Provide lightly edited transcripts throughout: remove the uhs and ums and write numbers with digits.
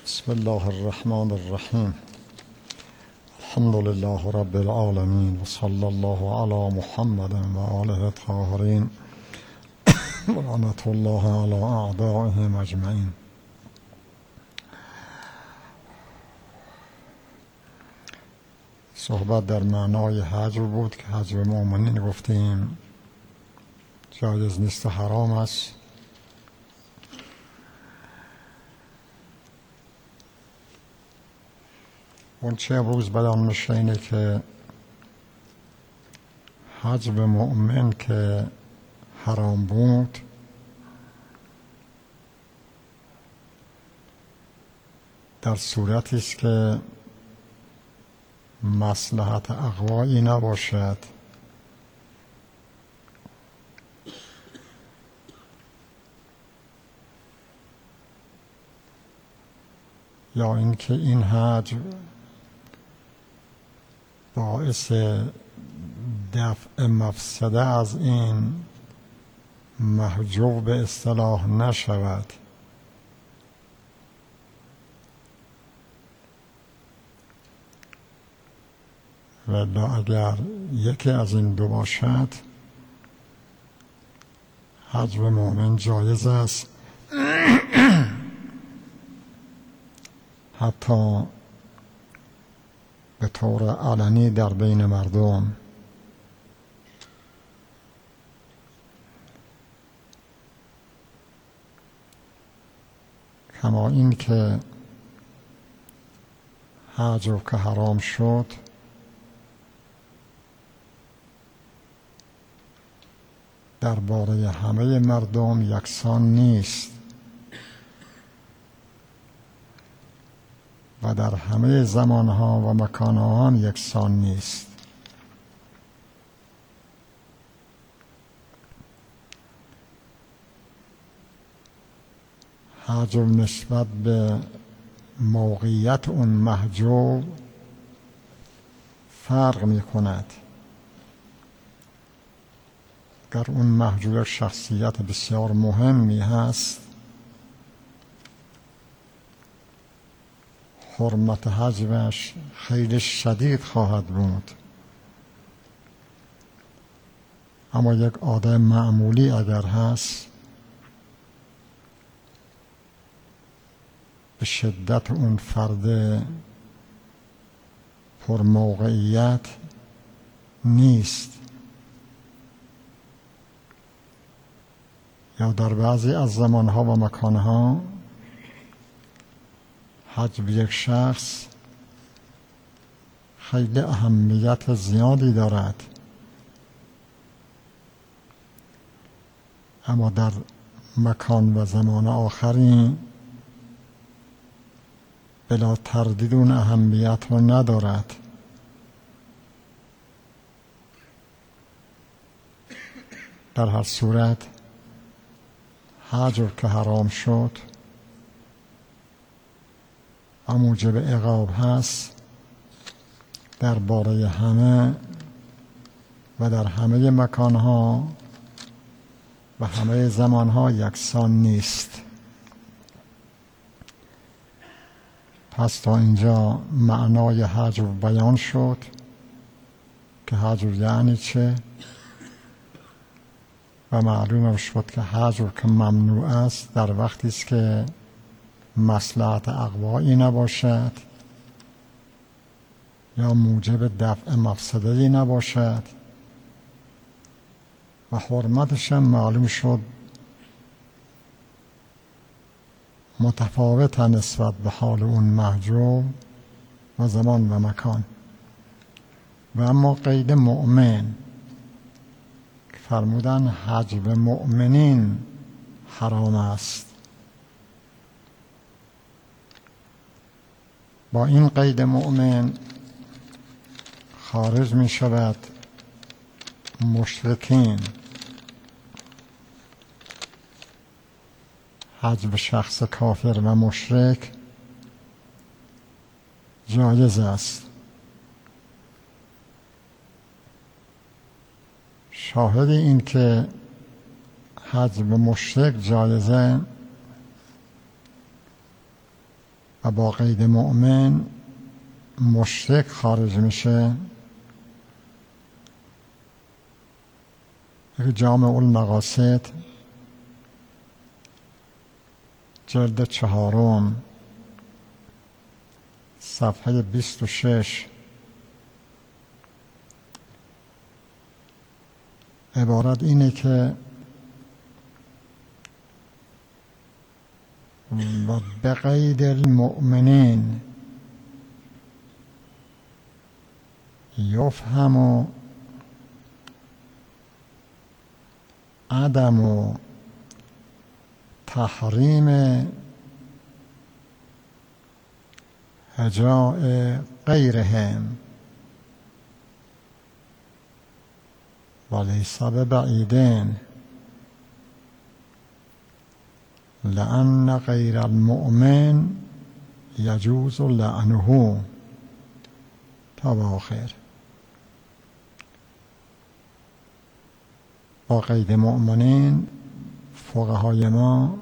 بسم الله الرحمن الرحیم. الحمد لله رب العالمین و صلی الله علی محمد و آله الطاهرین و لعنة الله علی اعدائهم اجمعین. صحبت در معنای هجر بود که هجر مؤمنین گفتیم جایز نیست و حرام است. اون چه امروز بیان میشه اینه که هجر مؤمن که حرام بود در صورتی است که مصلحت اغوایی نباشد یا اینکه این هجر باعث دفع مفسده از این محجوب به اصطلاح نشود. ولی اگر یکی از این دو باشد هجر مؤمن جایز است حتی به طور علنی در بین مردم. کما این که هجر که حرام شد درباره همه مردم یکسان نیست و در همه زمانها و مکانها هم یکسان نیست. هجر نسبت به موقعیت اون محجوب فرق می کند. اگر اون محجوب شخصیت بسیار مهمی هست حرمت هجرش خیلی شدید خواهد بود. اما یک آدم معمولی اگر هست به شدت اون فرد پرموقعیت نیست یا در بعضی از زمانها و مکانها هجر یک شخص خیلی اهمیت زیادی دارد، اما در مکان و زمان آخری بلا تردید اون اهمیت رو ندارد. در هر صورت هجر که حرام شد و موجب عقاب هست درباره همه و در همه مکانها و همه زمانها یکسان نیست. پس تا اینجا معنای هجر بیان شد که هجر یعنی چه و معلوم شد که هجر که ممنوع است در وقتی است که مصلحت اغوایی نباشد یا موجب دفع مفسده‌ای نباشد و حرمتش هم معلوم شد متفاوت نسبت به حال اون محجوب و زمان و مکان. و اما قید مؤمن که فرمودن هجر مؤمنین حرام است، با این قید مؤمن خارج می شود مشرکین. هجر شخص کافر و مشرک جایز است. شاهد این که هجر مشرک جایزه و با قید مؤمن مشرک خارج میشه. جامع المقاصد جلد 4 صفحه 26 عبارت اینه که و بقید المؤمنین یفهم عدم تحریم هجاء غیرهم ولیس ببعیدین لأن غیر المؤمن یجوز لعنه تا به آخر. با قید مؤمنین فقهای ما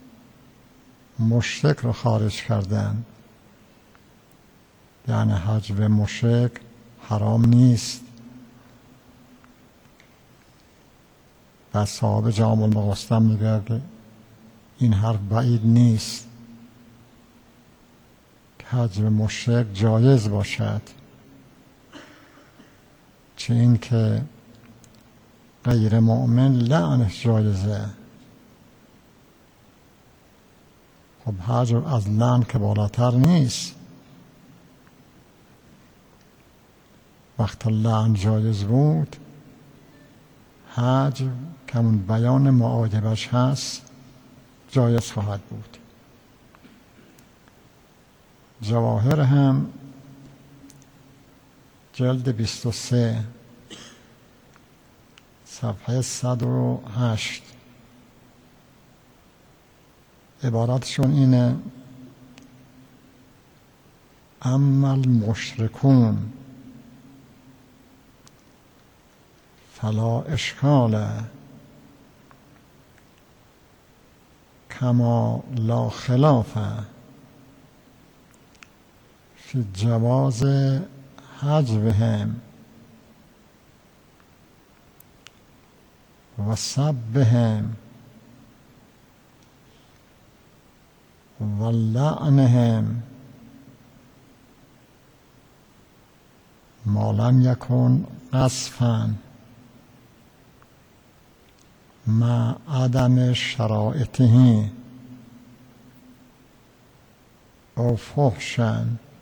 مشرک رو خارج کردن، یعنی حجب مشرک حرام نیست. و صاحب جامع المقاصد میگه که این حرف بعید نیست که حجب مشرک جایز باشد، چه این که غیر مؤمن لعنش جایزه. خب حجب از لعن که بالاتر نیست. وقت لعن جایز بود، حجب که اون بیان معایبش هست جایز خواهد بود. جواهر هم جلد 23 صفحه 108 عبارتشون اینه: اما المشرکون فلا اشکال کما لا خلاف فی جواز حجبهم و سبهم و لعنهم ما لم یکن قذفا مع عدم شرائطه او فحشا.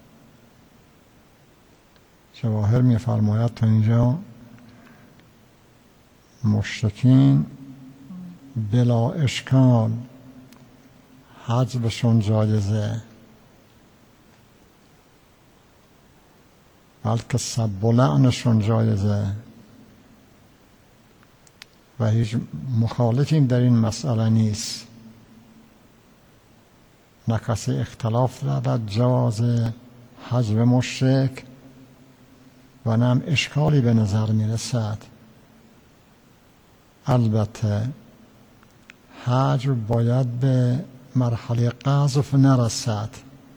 جواهر می‌فرماید تا اینجا مشرکین بلا اشکال حجبشون جایزه، بلکه سب و لعنشون جایزه و هیچ مخالفی در این مسئله نیست. نه کسی اختلاف دارد جواز حجب مشرک و نه هم اشکالی به نظر میرسد. البته حجب باید به مرحله قذف نرسد،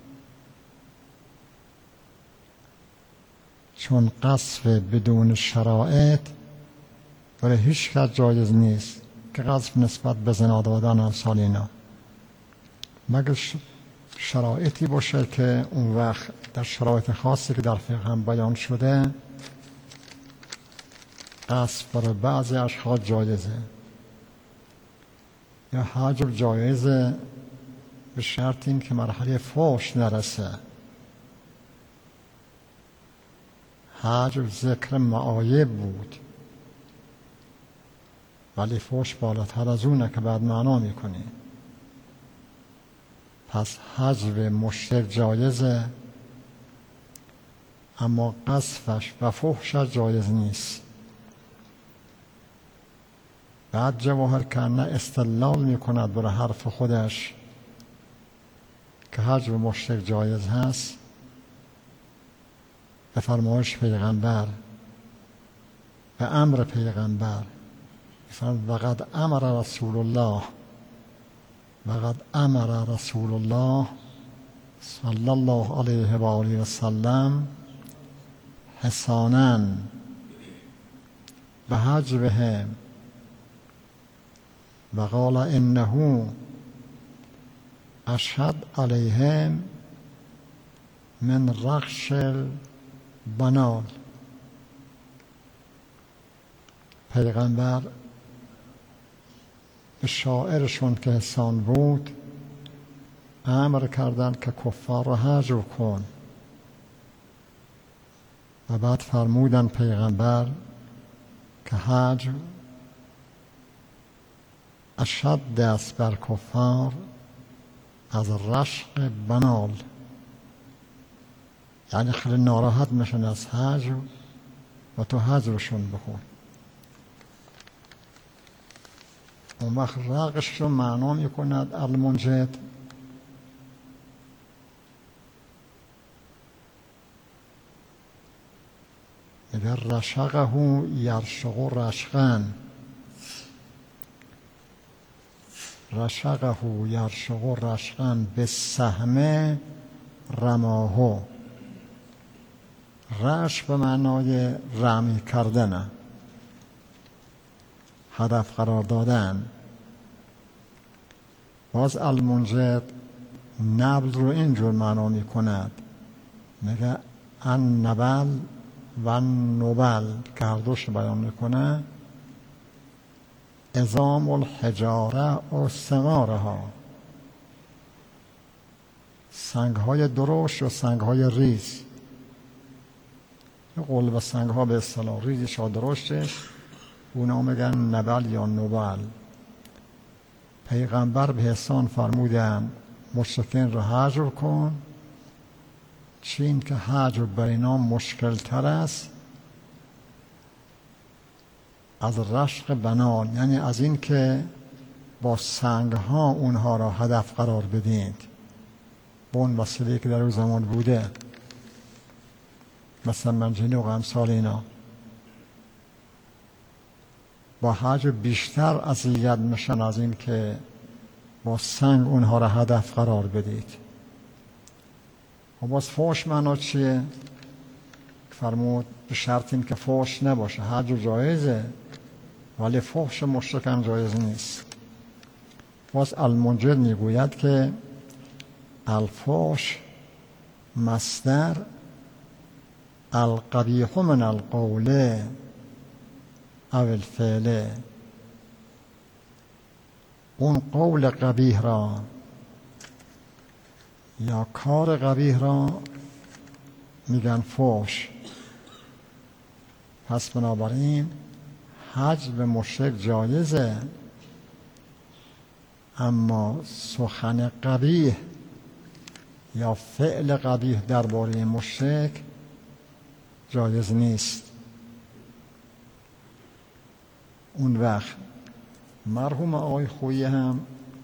چون قذف بدون شرایط برای هیچ کس جایز نیست که قذف نسبت به زنا دادن امثال اینا، مگر شرایطی باشه که اون وقت در شرایط خاصی که در فقه هم بیان شده قذف برای بعضی اشخاص جایزه یا حجب جایزه به شرط این که مرحله فحش نرسه. حجب ذکر معایب بود ولی فحش بالاتر از اونه که بعد معنا میکنی. پس حجب مشرک جایزه اما قذفش و فحشش جایز نیست. بعد جواهر کنه استدلال میکند برای حرف خودش که حجب مشرک جایز هست به فرمایش پیغمبر، به امر پیغمبر. وقد امر رسول الله صلی الله علیه و آله و سلم حساناً بحجبهم و قال انه اشهد علیهم من رخش البنال. پیغمبر به شاعرشون که حسان بود امر کردن که کفار را هجر کن و بعد فرمودن پیغمبر که هجر اشد است بر کفار از رشق بنال، یعنی خیلی ناراحت میشن از هجر و تو هجرشون بکن. اون وقت رقش رو معنا میکند المنجد اگر رشقه یرشق رشقا، رشقه یرشق رشقا به سهم رماه. رشق به معنای رمی کردن، هدف قرار دادن. باز المنجد نبل رو اینجور معنا می کند، میگه ان نبل و نبل که هر دوش بیان میکنه عظام الحجاره و ثمارها، سنگ های درشت و سنگ های ریز. قلب و سنگ ها به اصطلاح ریزش ها درشتش اونا میگن نبل یا نبل. پیغمبر به حسان فرمودن مشرکین رو هجر کن، چین که هجر بر اینا مشکل تر است از رشق بنان، یعنی از این که با سنگ ها اونها را هدف قرار بدید با اون وسیله که در اون زمان بوده، مثلا منجنیق و امثال اینا. با هجر بیشتر اذیت میشن از این که با سنگ اونها را هدف قرار بدید. و باز فحش معنا چیه؟ فرمود به شرط این که فحش نباشه. هجر جایزه ولی فحش مشرکان جایز نیست. باز المنجد میگوید که الفحش مصدر القبیح من القول او الفعل، اون قول قبیح را یا کار قبیح را میگن فحش. پس بنابراین هجر به مشرک جایزه، اما سخن قبیح یا فعل قبیح درباره مشرک جایز نیست. اون وقت مرحوم آقای خویی هم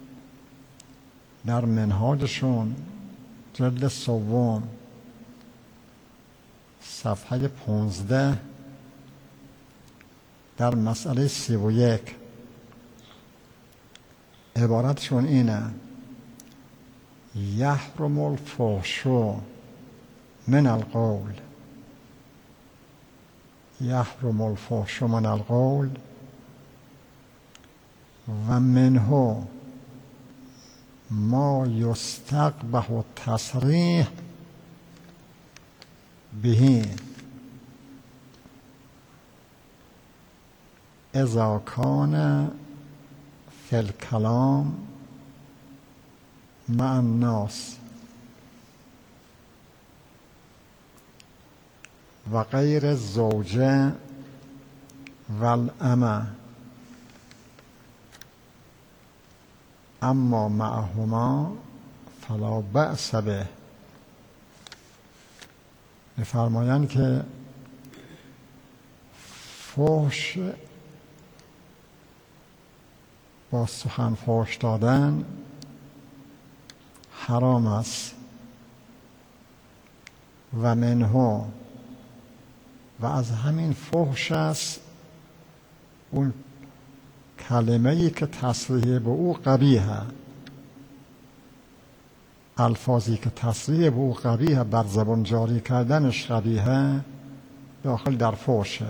در منهاجشون جلد سوم صفحه 15 در مسئله 31 عبارتشون اینه: یحرم الفحش من القول، یحرم الفحش من القول و منه ما یستقبح التصریح به اذا کان فی الکلام مع الناس و غیر الزوجه و الامه، اما معهما فلا بأس به. می‌فرمایند که فحش با سخن فحش دادن حرام است و منه و از همین فحش است اون کلمه‌ای که تصریح به او قبیحه. الفاظی که تصریح به او قبیح بر زبان جاری کردنش قبیحه داخل در فحشه.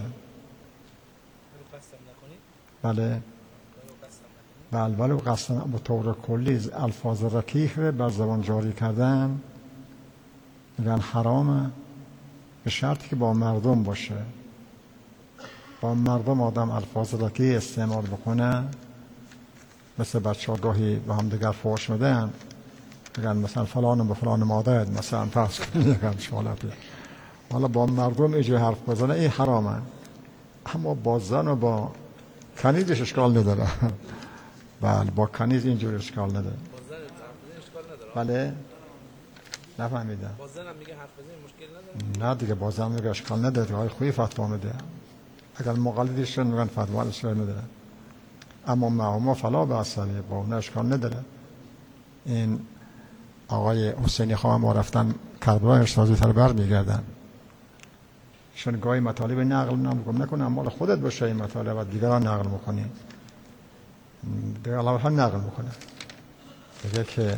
بله بله، ولی قصداً به طور کلی الفاظ رکیک بر زبان جاری کردن میگن حرامه، به شرطی که با مردم باشه. با مردم آدم الفاظ رکیک استعمال بکنه، مثل بچه ها گاهی به هم دیگر فحش میدن، میگن مثلا فلان به فلان مادر، مثلا فرض کنید میگن شالتی، حالا با مردم اینجور حرف بزنه این حرامه. اما با زن و با کنیزش اشکال نداره. بله با کنیز اینجور اشکال نداره. با زن اشکال نداره. بله نفهمیدم. با زن هم میگه حرف بزنی مشکل نداره. نه دیگه با زن میگه اشکال نداره، های خوی فتوا میده. اگر مقلدش میگن فتوا اشکال نداره. اما ما فلا به اصله با اون اشکال نداره. این آقای حسینی خان ما رفتن کربلا اشتازی تر بر میگردن، چون گاهی مطالب نقل نکنه، مال خودت باشه این مطالب و دیگران نقل میکنی، دیگر علاوه ها نقل میکنه. دیگه که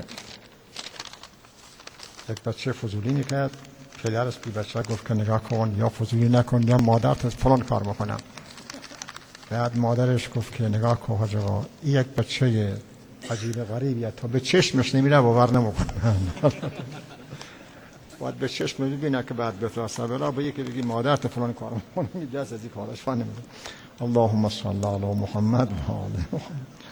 یک بچه فضولی میکرد، پدرش بی بچه گفت که نگاه کن یا فضولی نکن یا مادرت فلان کار بکنم. بعد مادرش گفت که نگاه کن حاج آقا این یک بچه عجیب غریبیه، تا به چشمش نمیره باور نمیکنه. باید به چشم ببینه که بعد بفرسته بلا به یکی بگی مادرت فلان کار بکنه، دست از این کارش فن نمیده. اللهم صل علی محمد و آل محمد.